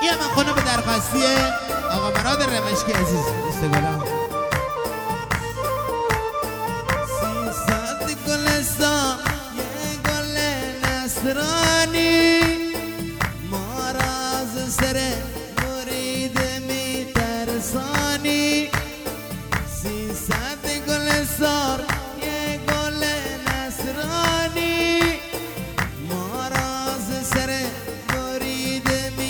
من خونه به درخواستی آقا مراد رمشکی عزیز استقلال 300 گلستان یه گل نصرانی ما را از سر مرید میترسانی 300 گلستان یه گل نصرانی ما را از سر مرید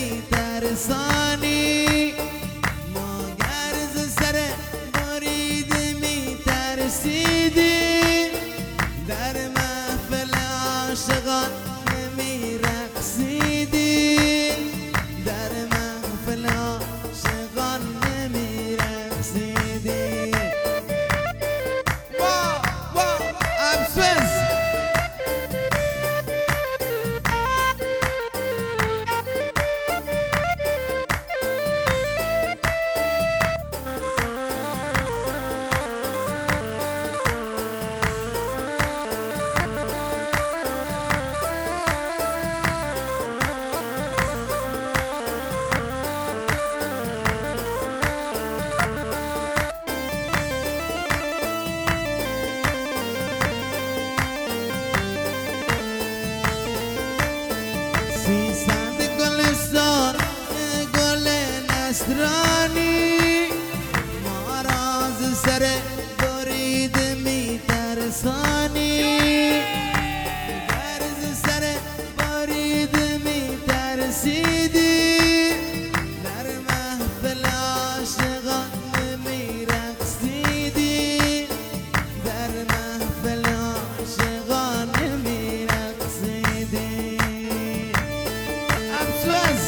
میترسانی ما گرز سر مرید میترسیدی در محفل عاشقان نمیرقصیدی در محفل عاشقان نمیرقصیدی وا وا ابسوس نصرانی ما را از سر برید میترسانی گرز سر برید میترسیدی در محفل عاشقان نمیرقصیدی در محفل عاشقان نمیرقصیدی افسوس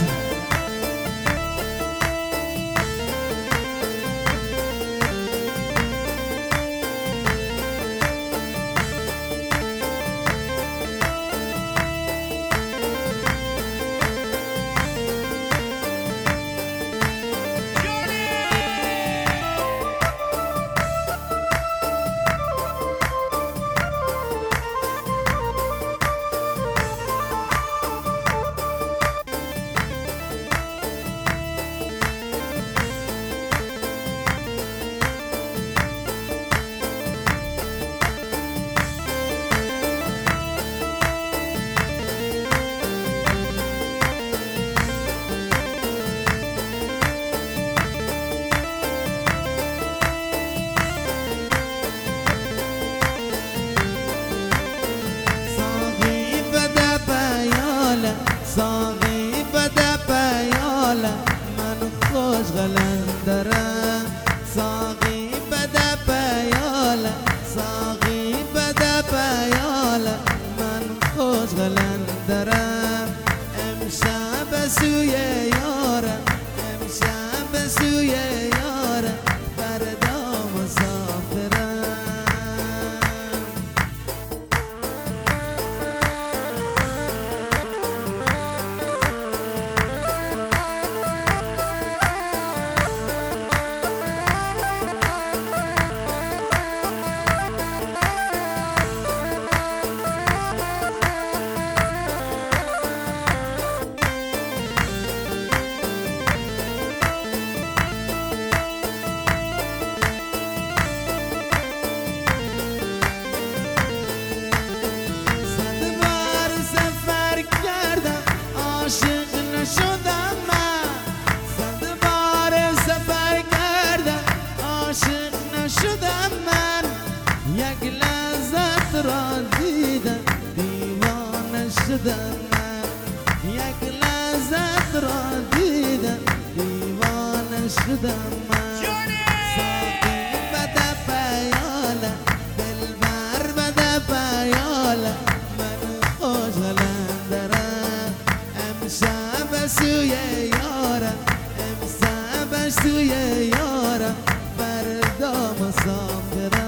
ساقی بده پیاله من خوش قلندرم ساقی بده پیاله ساقی بده پیاله من خوش قلندرم امشب سوی یارم امشب سوی یارم فردا مسافرم عاشق نشدم من صد بار سفر کردم عاشق نشدم من یک لحظت را دیدم دیوانه شدم من یک لحظت را دیدم دیوانه شدم من ساقی بده پیاله دلبر بده پیاله من خوش قلندرم امشب سوی یارم امشب سوی یارم فردا مسافرم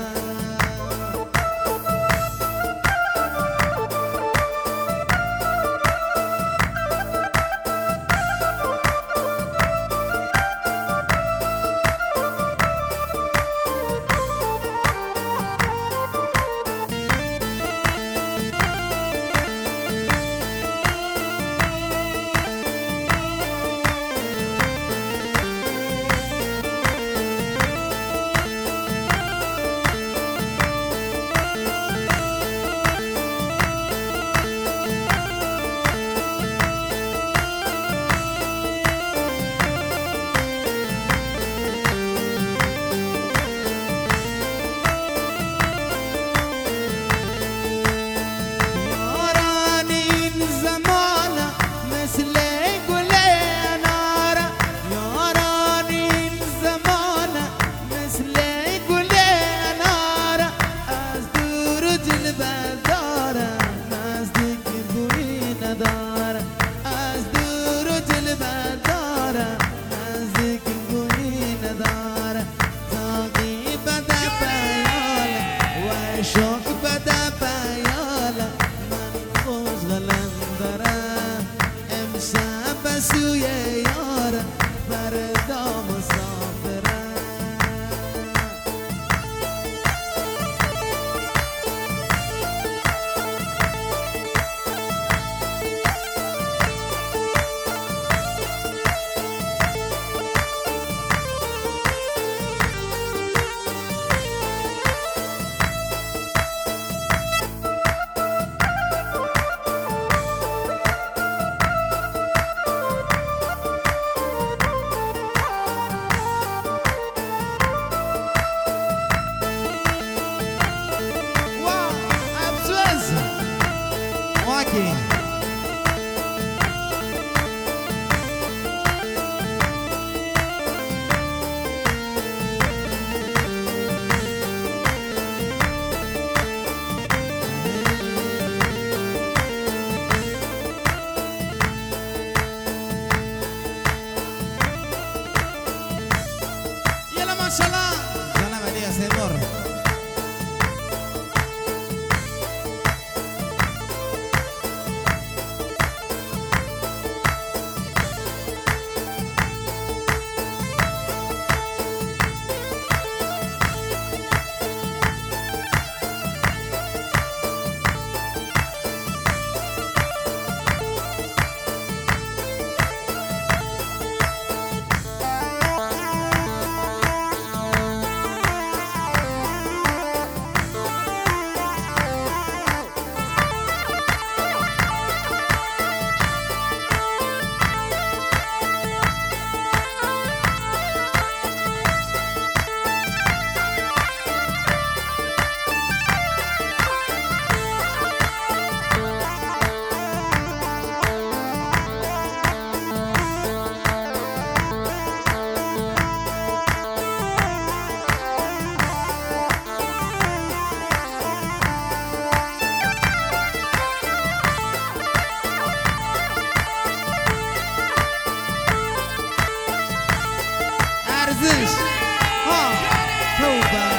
ماشاءالله جناب علی اسیمور ارزش ها توبه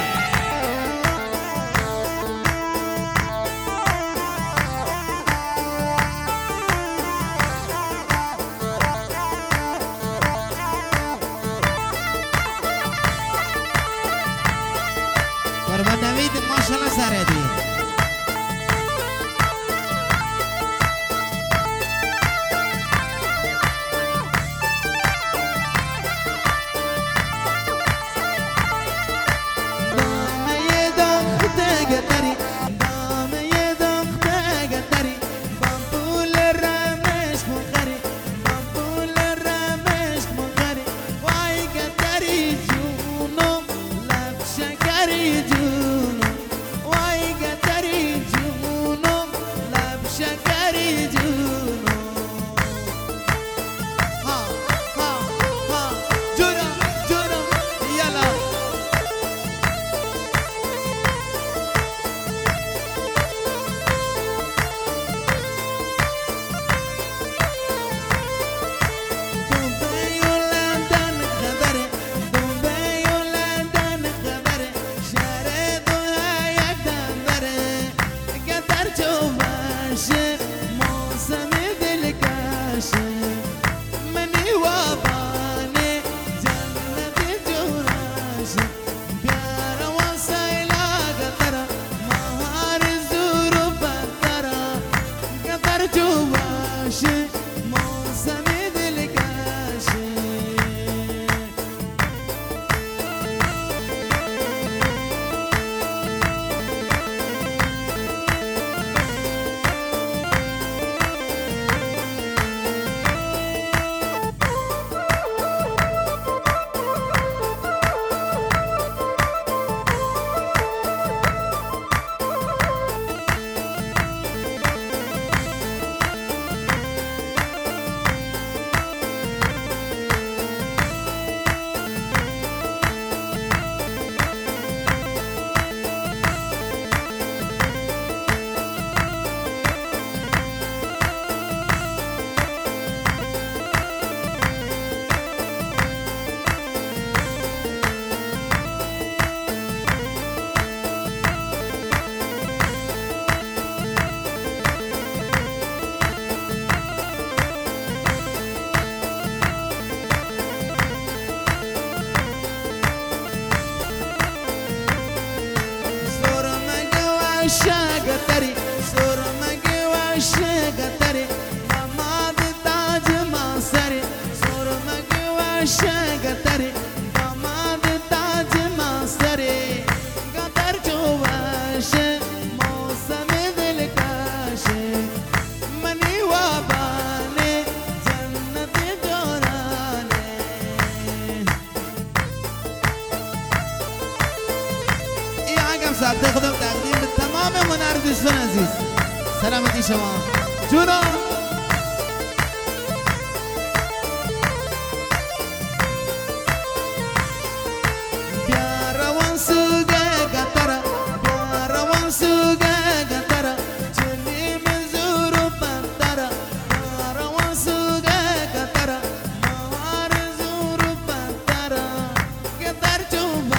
قربان نوید ماشاءالله سردی شاگتری سرمگی و شاگتری داماد تاج ماسری سرمگی و شاگتری داماد تاج ماسری قدر جواش موسم دلکش منی وابانه جنت جورانه ای آقام صاحب خودم تقدیم به تمام هنرمندان عزیز سلامتی شما جونو بیاروان سوگه گتره بیاروان سوگه گتره چلی مزورو پندره بیاروان سوگه گتره مهار زورو پندره گتر چوب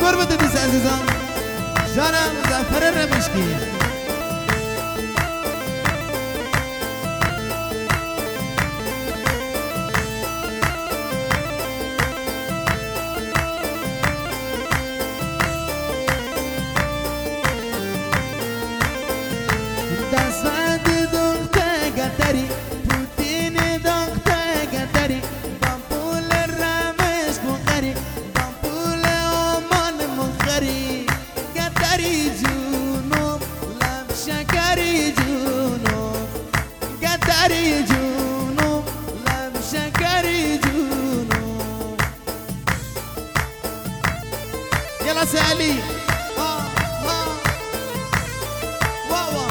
شور بده دیس عزیزان جانم زفر رمشکی يلا سالي ها ها واوا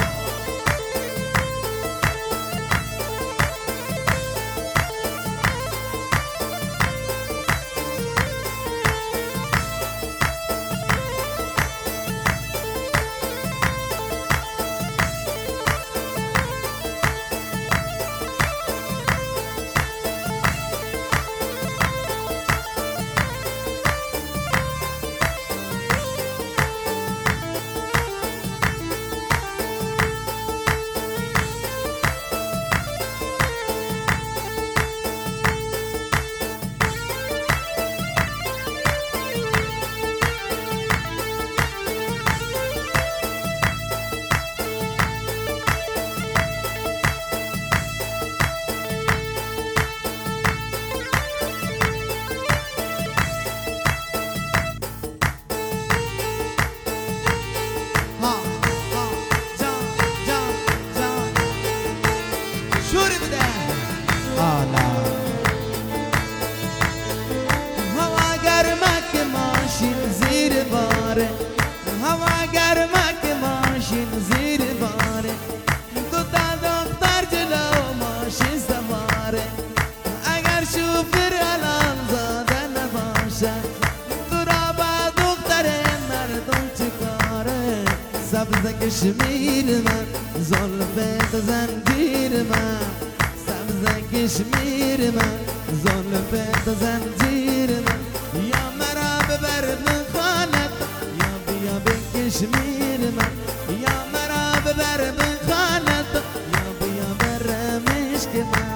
سبز کشمیر من زلفت زنجیر من سبز کشمیر من زلفت زنجیر من یا مرا ببر من خانت یا بیا به کشمیر من یا مرا ببر من خانت یا بیا بر مشک من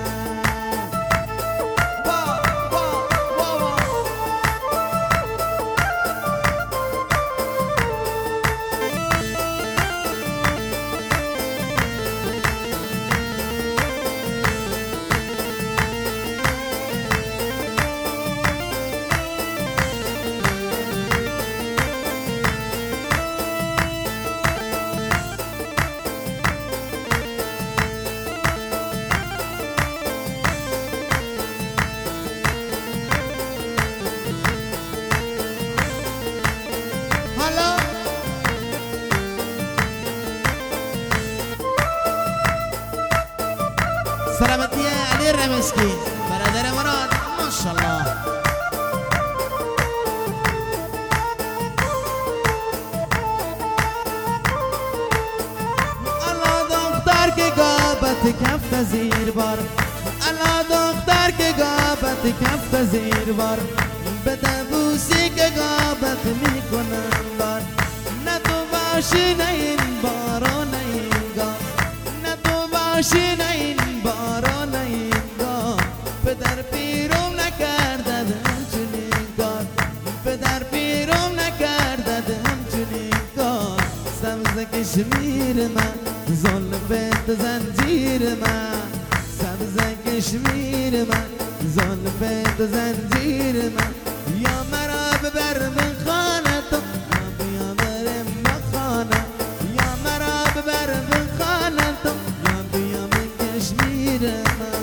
سلامتی علی رمسکی برادر مراد ماشاءالله الله دختر که گابت کف زیر بار الله دختر که گابت کف زیر بار بده بوسی که گابت میکنم بار نه تو باشی نه این بار و نه این گام نه تو باشی نه این باران اینگاه پدر پیرم نکرده همچنین کار پدر پیرم نکرده همچنین کار سبز کشمیر من زلفت زنجیر من سبز کشمیر من زلفت زنجیر من یا مرا ببر من خانت یا بیا برم مخانه یا مرا ببر من خانت یا بیا من کشمیر من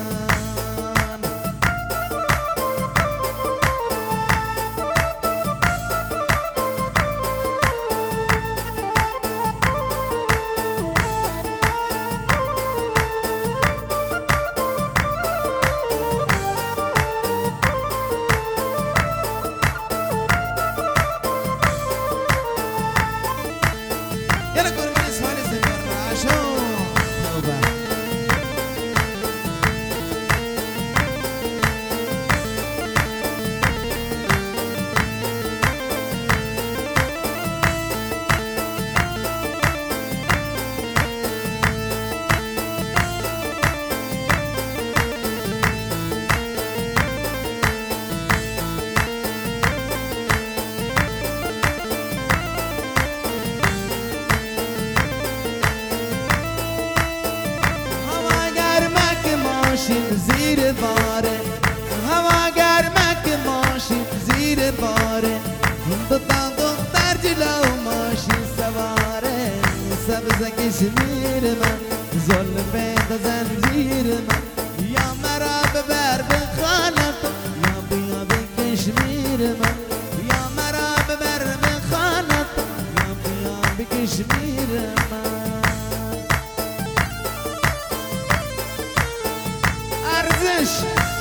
زیر باره هوا گرمه که ماشین زیر باره دوتا دختر جلو ماشین سواره سبز کشمیر من زلفت زنجیر من یا مرا ببر به خانت یا بیا به کشمیر من یا مرا ببر به خانت یا بیا به کشمیر من ارزش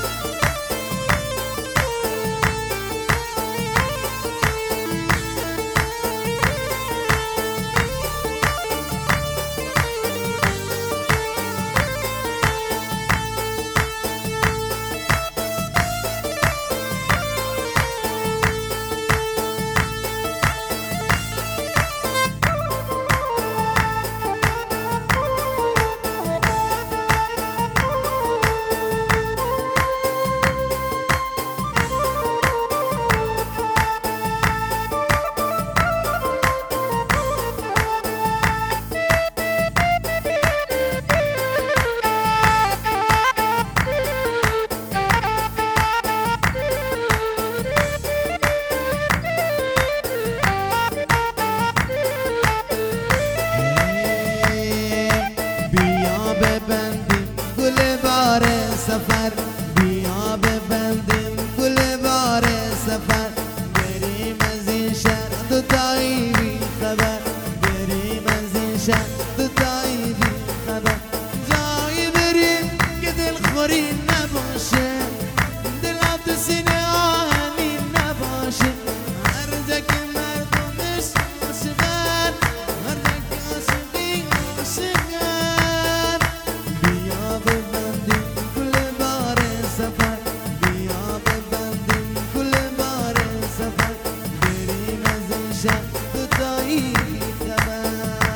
سفر بیا ببندیم گل بار سفر بریم از این شهر دوتایی بی خبر بریم از این شهر دوتایی بی خبر جایی بریم که دلخوری نباشه دلم تو سینه آهنی نباشه هر جا که مردمش عاشقن هر جا که عاشقی عاشقن بیا ببندیم سفر بیا ببندیم گل بار سفر بریم از این شهر دوتایی خبر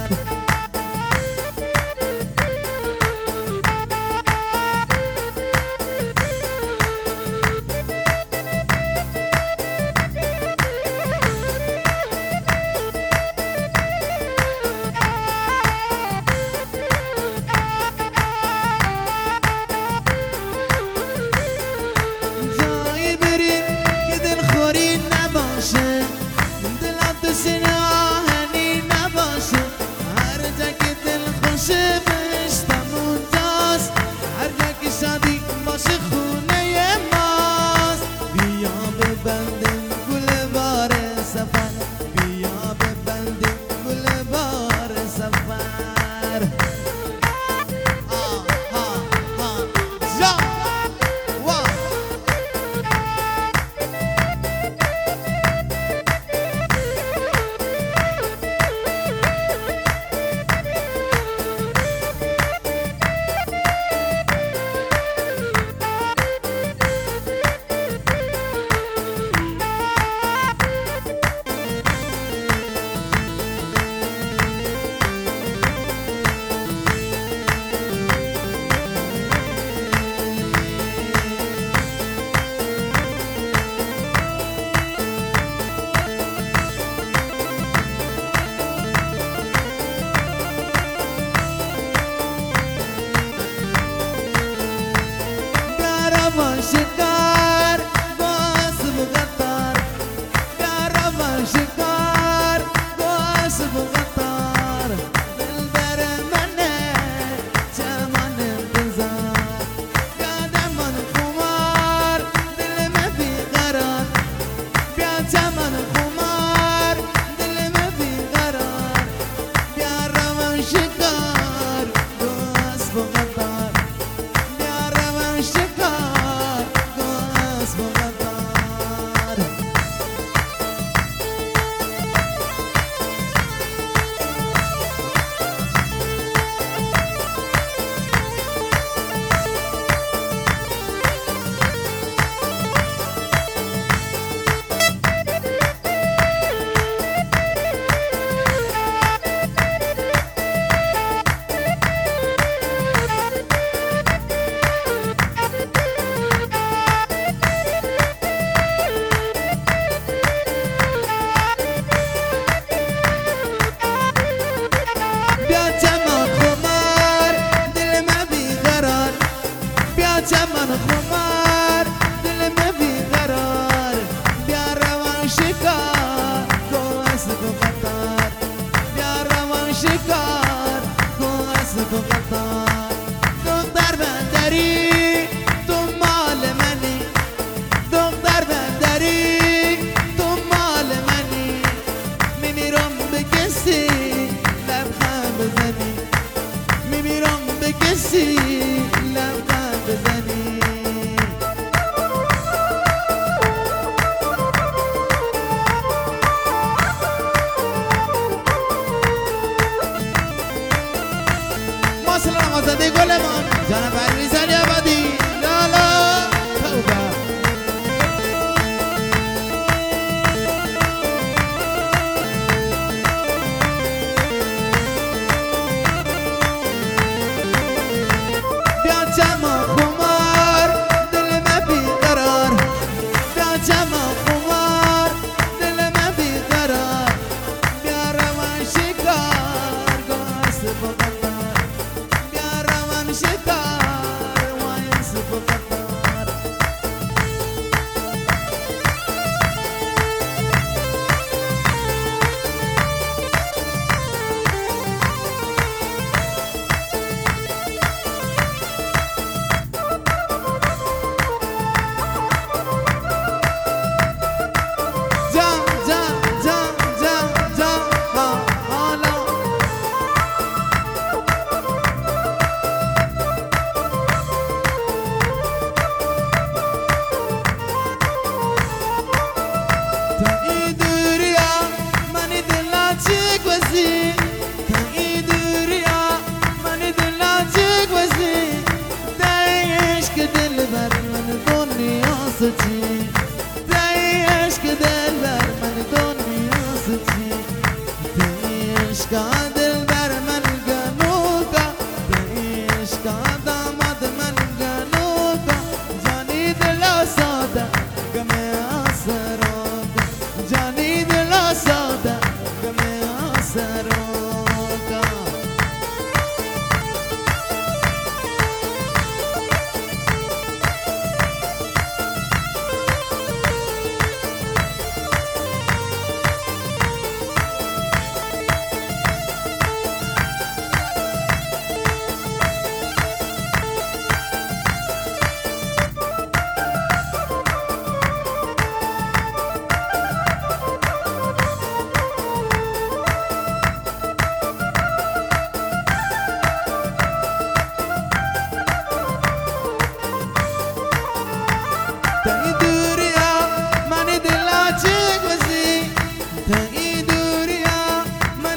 سینه آهنی نباشه هر جا که دل خوشه بهشتم اونجاست هر جا که شادی باشه خونه ماست بیا ببندیم گل بار سفر بیا ببندیم گل بار سفر جا شکار باز بغدار کارما شکار باز بغدار دل بر منه چمان انتظار قدمان خمار دل ما بیقرار بیا چمان خمار دل ما بیقرار بیا روان شکار باز بغدار بیا روان شکار شکار کو اسب و قطار بیا روان شکار کو اسب و قطار دختر بندری تو مال منی دختر بندری تو مال منی میمیرم به کسی لبخند بزنی میمیرم به کسی لبخند بزنی سلام آزاده گلمان جانب علیزاده آبادی لالا توبه بیا جمع خمار دل من بیقرار بیا جمع خمار دل من بیقرار بیا روان شکار گاز بغل شکار وای سب قطار جا جا جا جا جا حالا عشق دل بر من دنیا سچی عشق دل بر من گنوکا عشق داماد من گنوکا جانی دل ساده گم آسروکا جانی دل ساده گم آسروکا Thank